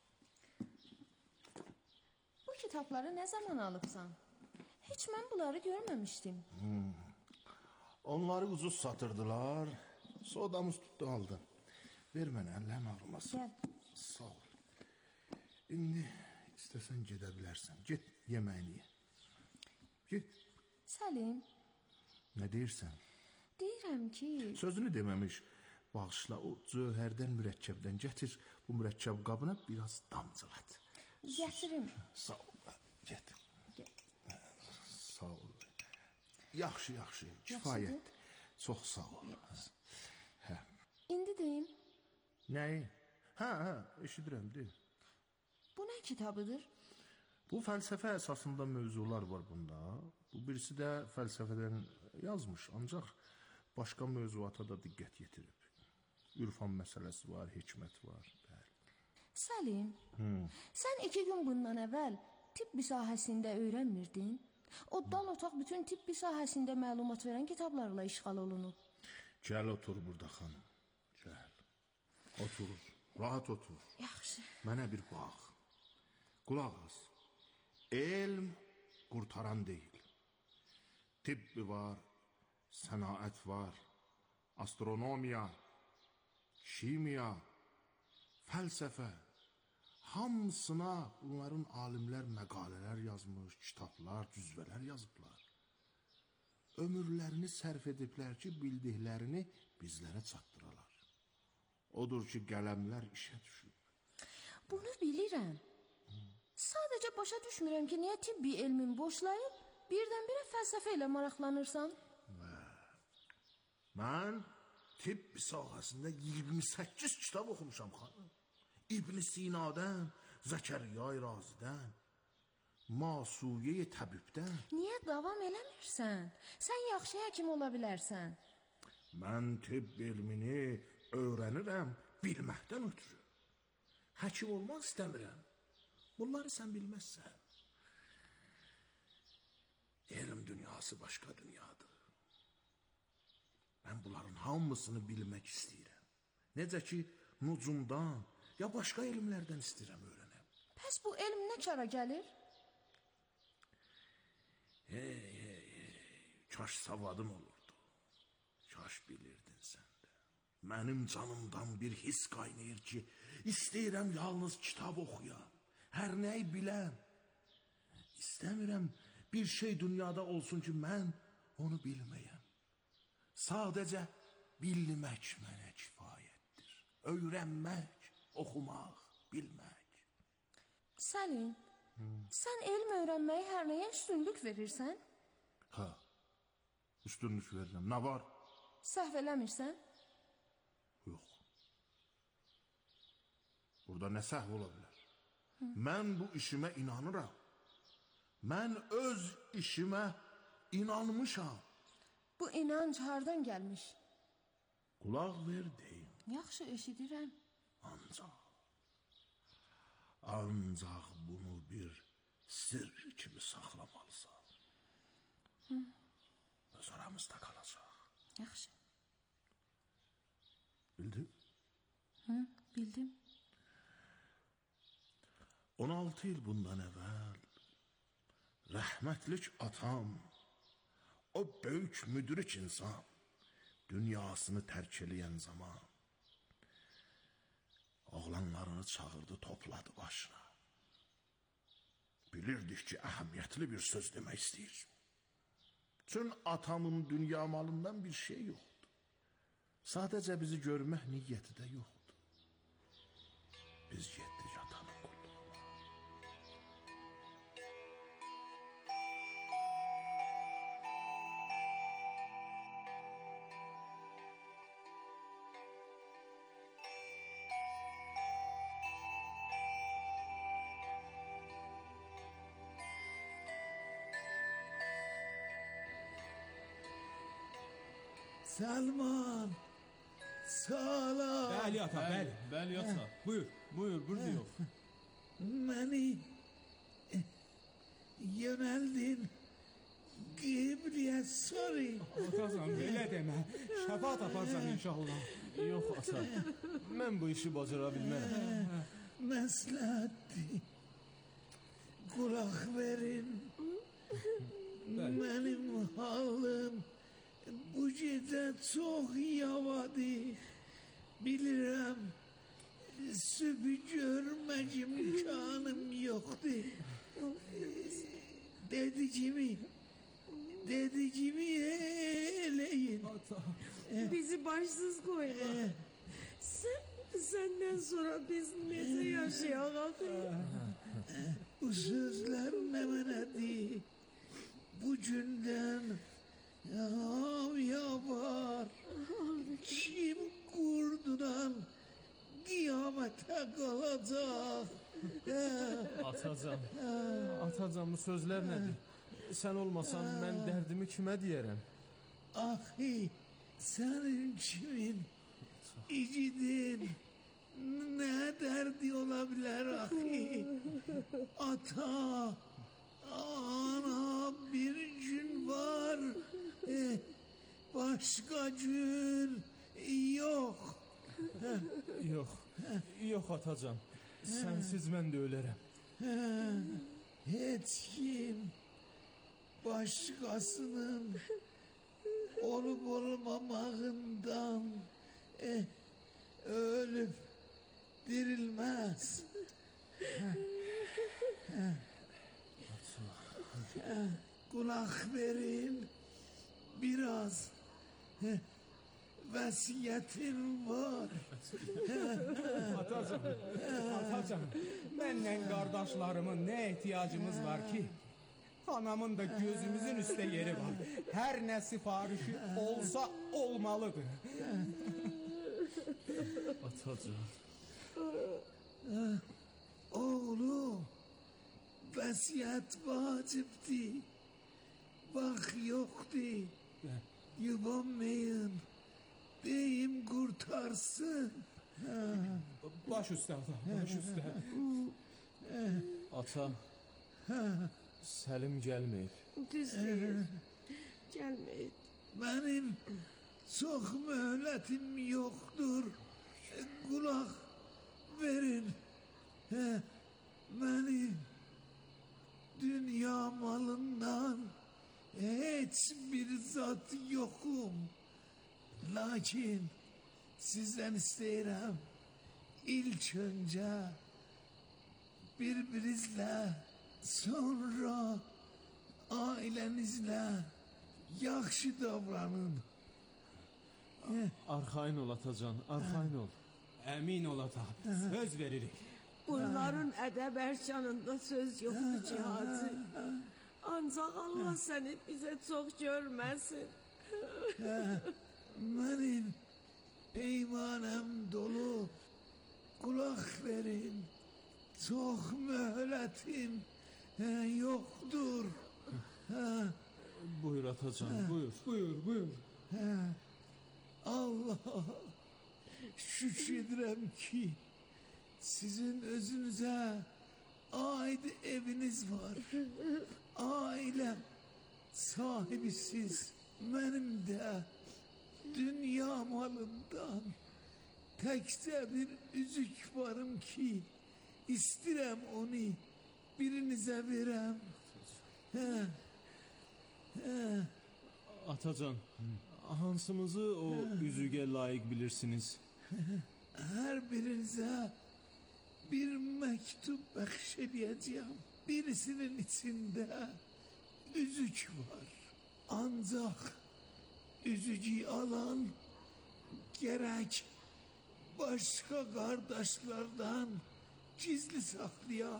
Bu kitabları nə zaman alıbsan? Heç mən bunları görməmişdim. Onları ucuz satırdılar. Sodamız tutdu aldım. Ver mənə, əllərim ağrımasın. Gəl. Sağ ol. İndi istəsən gedə bilərsən. Get, yeməyini ye. Get. Səlim, Nə deyirsən? deyirəm ki... Sözünü deməmiş. Bağışla, o cövhərdən mürəkkəbdən gətir. Bu mürəkkəb qabına biraz damcılat. Gətirim. Sağ ol. Get. Sağ ol. Yaxşı, yaxşı. Kifayət. Çox sağ ol. Hə. İndi deyim, Nəyi? Hə, eşidirəm, deyim. bu nə kitabıdır? Bu fəlsəfə əsasında mövzular var bunda. Bu birisi də fəlsəfədən yazmış, ancaq başqa mövzuata da diqqət yetirib. Ürfan məsələsi var, hikmət var. Bəli. Səlim, sən 2 gün bundan əvvəl tibbi sahəsində öyrənmirdin? O dal otaq bütün tibbi sahəsində məlumat verən kitablarla işğal olunub. Gəl otur burada xanım. Gəl. Otur. Rahat otur. Yaxşı. Mənə bir bax. Qulaq as. Elm qurtaran deyil. Tibbi var, sənaət var, astronomiya, kimya, fəlsəfə. Hamısına bunların alimlər məqalələr yazmış, kitablar, cüzvələr yazıblar. ömürlərini sərf ediblər ki, bildiklərini bizlərə çatdıralar. Odur ki, qələmlər işə düşür. Bunu bilirəm. Sadəcə başa düşmürəm ki, niyə tibbi elmin boşlayıb, birdən-birə fəlsəfə ilə maraqlanırsan? Mən tibb sahəsində 28 kitab oxumuşam xanım. İbn Sina'dan, Zəkəriya Razidən, Masuye təbibdən. Niyə davam eləmirsən? Sən yaxşı həkim ola bilərsən. Mən tibb elmini öyrənirəm bilməkdən ötürü. Həkim olmaq istəmirəm. Bunları sən bilməzsən. Elm dünyası başqa dünyadır. Mən bunların hamısını bilmək istəyirəm. Necə ki, nucumdan ya başqa elmlərdən istəyirəm öyrənəm. Pəs bu elm nə kara gəlir? Kaş savadın olurdu. Kaş bilirdin sən də. Mənim canımdan bir his qaynayır ki, istəyirəm yalnız kitab oxuyam. Hər nəyi biləm. İstəmirəm bir şey dünyada olsun ki, mən onu bilməyəm. Sadəcə bilmək mənə kifayətdir. Öyrənmək, oxumaq, bilmək. Səlim, sən elm öyrənməyi hər nəyə üstünlük verirsən? Hə, üstünlük verirəm. Nə var? Səhv eləmirsən? Yox. Burada nə səhv ola bilər? Mən bu işimə inanıram. Mən öz işimə inanmışam. Bu inanc hardan gəlmiş? Qulaq ver deyim. Yaxşı eşidirəm. Ancaq bunu bir sır kimi saxlamalısan. Öz aramızda qalacaq. Yaxşı. Bildin? Bildim. 16 il bundan əvvəl rəhmətlik atam, o böyük müdrik insan dünyasını tərk eləyən zaman oğlanlarını çağırdı, topladı başına. Bilirdik ki, əhəmiyyətli bir söz demək istəyir. Çün atamın dünya malından bir şey yoxdur. Sadəcə bizi görmək niyyəti də yoxdur. Biz getdik atanın qulluğuna. Selman, salam. Bəli ata, bəli. Bəli ata. Buyur, buradayıq. Məni yöneldin Qibliyə sarı. Atasan, belə demə. Şəfaat aparsan inşallah. Yox ata, mən bu işi bacara bilmərəm. Məsləhətdir. Qulaq verin. Mənim halım bu gecə çox yavadı. Bilirəm, sübü görmək imkanım yoxdur. Dedicimi eləyin. Bizi başsız koyma. Senden sonra biz necə yaşayaq? Bu sözler ne mənədir? Bu gündən yapar. Kim qurdudan qiyamətə qalacaq? Atacan, bu sözlər nədir? Sən olmasan mən dərdimi kimə deyərəm? Ahi, sənin kimin, igidin, nə dərdi ola bilər ahi? Ata, ana bir gün var, başqa gün yox. Yox atacan, sənsiz mən də ölərəm. Heç kim başqasının olup olmamağından ölüp dirilmez. Kulak verin, biraz vəsiyyətim var. Atacan, mənlə qardaşlarımın nə ehtiyacımız var ki? Anamın da gözümüzün üstə yeri var. Hər nə sifarişi olsa olmalıdır. Atacan. Oğlum, vəsiyyət vacibdir. Vaxt yoxdur. Yubanmayın. Deyim qurtarsın. Baş üstə, baş üstə. Ata, Səlim gəlməyib. Düz deyir. Gəlməyib. Mənim çox möhlətim yoxdur. Qulaq verin. Mənim dünya malından heç bir zat yoxum. Lakin sizdən istəyirəm, ilk öncə birbirinizlə, sonra ailənizlə yaxşı davranın. Arxayın ol Atacan, arxayın ol. Əmin ol ata, söz veririk. Bunların ədəb ərkanında söz yoxdur Cihatı. Ancaq Allah səni bizə çox görməsin. Mənim peymanəm dolu. Qulaq verin. Çox möhlətim yoxdur. Buyur Atacan, buyur. Buyur. Allah şükür edirəm ki, sizin özünüzə aid eviniz var. Ailəm sahibisiz. Mənim də dünya malından təkcə bir üzük varım ki, istirəm onu birinizə verəm. Atacan, hansımızı o üzüge layiq bilirsiniz? Hər birinizə bir məktub bəxş edəcəyəm. Birisinin içində üzük var. Ancaq üzücü alan gərək başqa qardaşlardan gizli saxlaya.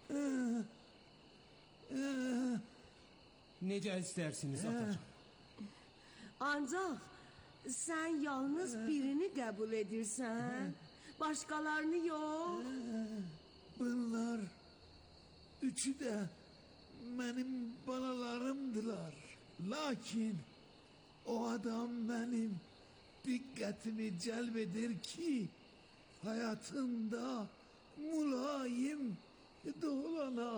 Necə istərsiniz atacan? Ancaq sən yalnız birini qəbul edirsən, başqalarını yox. Bunlar üçü də mənim balalarımdılar. Lakin o adam mənim diqqətimi cəlb edir ki, həyatında mülayim dolana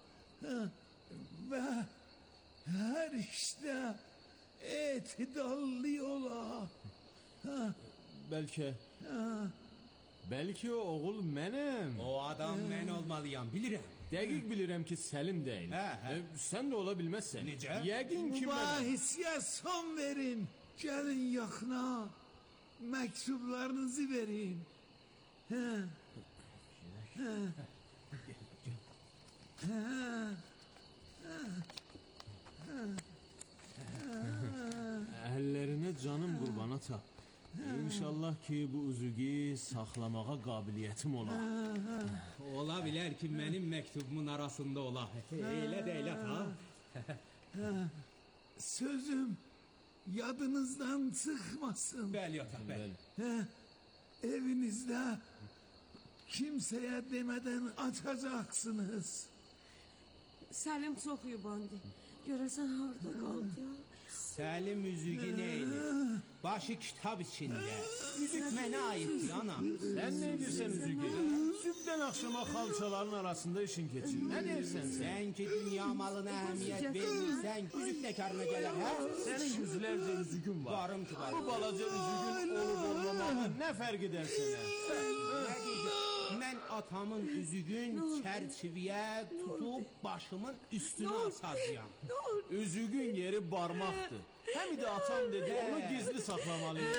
və hər işdə etidallı ola. Bəlkə o oğul mənəm. O adam mən olmalıyam, bilirəm. Dəqiq bilirəm ki, Səlim deyil. Sən də ola bilməzsən. Necə? Yəqin ki, mənəm. Mübahisəyə son verin. Gəlin yaxına. Məktublarınızı verin. Əllərinə canım qurban ata. İnşallah ki, bu üzüqü saxlamağa qabiliyyətim olar. Ola bilər ki, mənim məktubumun arasında ola. Elə də elə ha. Sözüm yadınızdan çıxmasın. Bəli ata, bəli. Evinizdə kimsəyə demədən açacaqsınız. Səlim çox yubandı. Görəsən harda qaldı ya? Səlim üzüqü neydi? Başı kitab içində. Üzük mənə aiddir anam. Sən nə edirsən üzüqü? Sübdən axşama xalçaların arasında işin keçir. Nə deyirsən sən? Sən ki dünya malına əhəmiyyət vermirsən, üzük nə karına gələr, hə? Sənin yüzlərcə üzüqün var. Varım ki, varım. Bu balaca üzüqün olub olmamağa nə fərq edər sənə? Nə deyəcək? Mən atamın üzüqün çərçivəyə tutub başımın üstünə asacağım. Üzüqün yeri barmaqdır. Həm də atam dedi, onu gizli saxlamalıyım.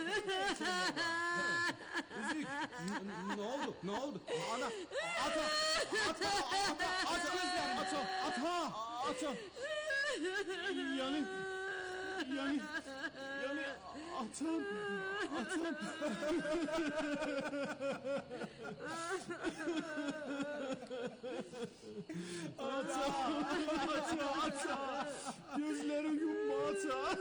Üzük, nə oldu? Nə oldu? Ana, ata. Yani Yani atam. Ata. Gözleri yumma ata.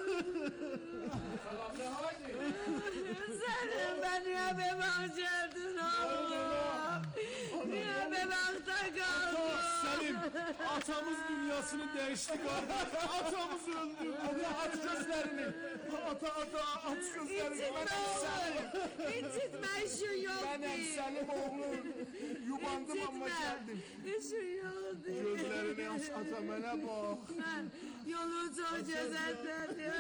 Senin ben niye bebeğe geldin oğlum? Niye bebekte kaldın? Selim, atamız dünyasını değişti kardeş. Atamız öldü. Aç gözlerini. Aç gözlerini. İncitme işin yok Benim değil. Selim oğlum. Yubandım ama geldim. İşin yok değil. Gözlerini aç ata bana bak. Yolu çok gözetledim.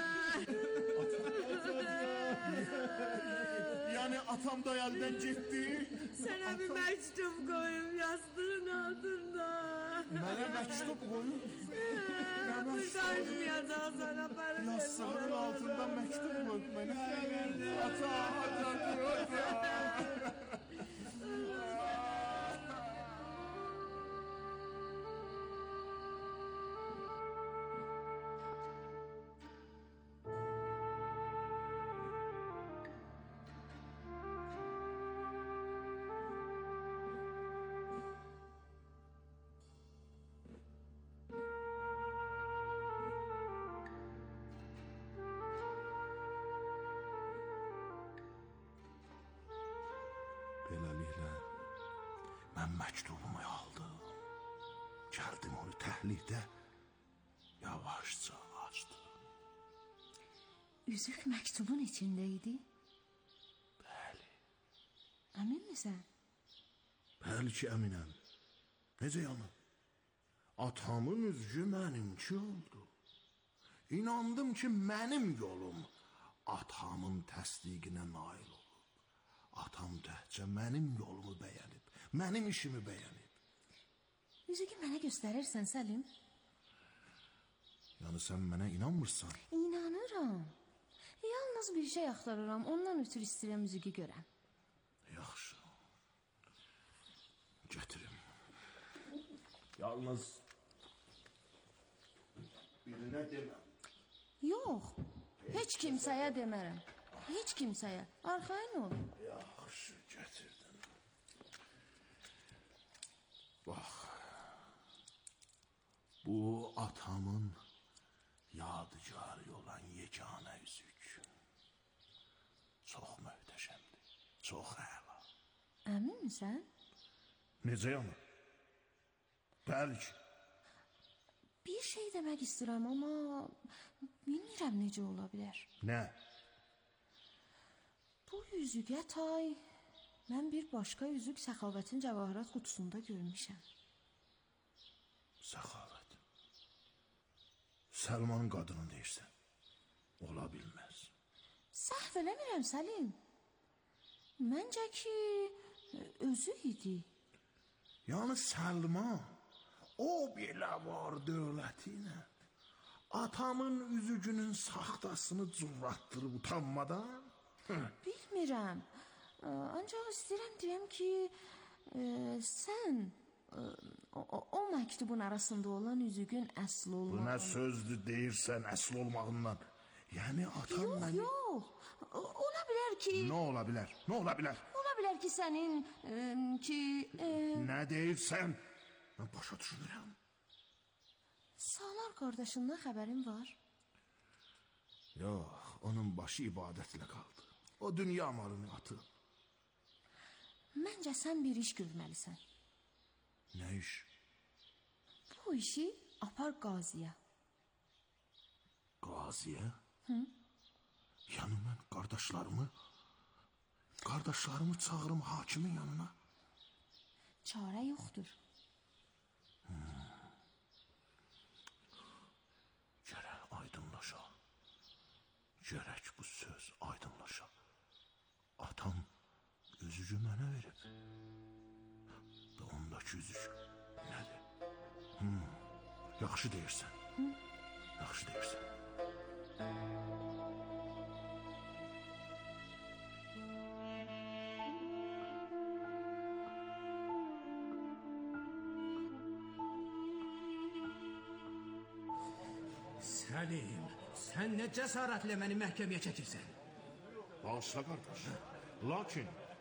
Yani atam da elden gitti. Sana bir mektup koyayım yastığın altında. Bana mektup koyun. Kurtarmayacağım sana para. Yastığın altında mektup koy bana. Ata. Beləliklə, mən məktubumu aldım. Gəldim onu təhlikdə yavaşca açdım. Üzük məktubun içindəydi. Bəli, Əmin misən? bəli ki, əminəm. Necə yəni? Atamın üzücü mənimki oldu. İnandım ki, mənim yolum atamın təsdiqinə nail oldu. Atam təhcə mənim yolumu bəyənib, mənim işimi bəyənib. Üzüyü mənə göstərirsən, Səlim? Yəni sən mənə inanmırsan? İnanıram. Yalnız bir şey axtarıram, ondan ötürü istəyirəm üzüyü görəm. Yaxşı. Gətirim. Yalnız birinə deməm. Yox, heç kimsəyə demərəm. Heç kimsəyə. Arxayın ol. Yaxşı, gətirdim. Bax, bu atamın yadigarı olan yeganə üzük. Çox möhtəşəmdir, çox əla. Əmin misən? Necə yəni? Bəli ki. Bir şey demək istəyirəm, amma bilmirəm necə ola bilər. Nə? Bu yüzüqə tay mən bir başqa yüzük Səxavətin cəvahirat qutusunda görmüşəm. Səxavət. Səlmanın qadını deyirsən. Ola bilməz. Səhv eləmirəm, Səlim. Məncə ki, özü idi. Yəni Səlman, o belə var dövləti ilə atamın üzücünün saxtasını cürratdırıb utanmadan. Bilmirəm. Ancaq istəyirəm deyəm ki, sən o məktubun arasında olan üzüyün əsl olmağını... Bu nə sözdür deyirsən əsl olmağından? Yəni atam məni... Yox, ola bilər ki... Nə ola bilər? Nə ola bilər? Ola bilər ki, sənin ki... Nə deyirsən? Mən başa düşmürəm. Salar qardaşından xəbərin var? Yox, onun başı ibadətlə qaldı. O dünya malını atıb. Məncə sən bir iş görməlisən. Nə iş? Bu işi apar qaziyə. Qaziyə? Yəni mən qardaşlarımı çağırım hakimin yanına. Çarə yoxdur. Gərək aydınlaşa. Gərək bu söz aydınlaşa. Atam üzücü mənə verib. Və ondakı üzük nədir? Yaxşı deyirsən. Yaxşı deyirsən. Səlim, Sən nə cəsarətlə məni məhkəməyə çəkirsən? Bağışla qardaş. Lakin